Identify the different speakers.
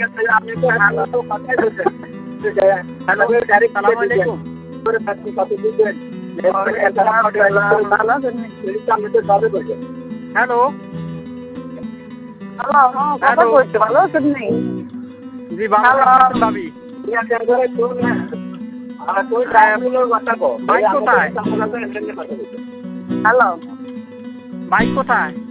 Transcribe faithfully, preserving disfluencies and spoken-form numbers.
Speaker 1: আপনি তো হ্যালো তো কথাই বলছেন হ্যালো সালাম আলাইকুম করে থাকি কত দিবেন হ্যালো
Speaker 2: হ্যালো কথা বলতে ভালো আছেন নি
Speaker 1: জি ভালো আছেন ভাবি বাইক কোথায়
Speaker 2: হ্যালো
Speaker 1: বাইক কোথায়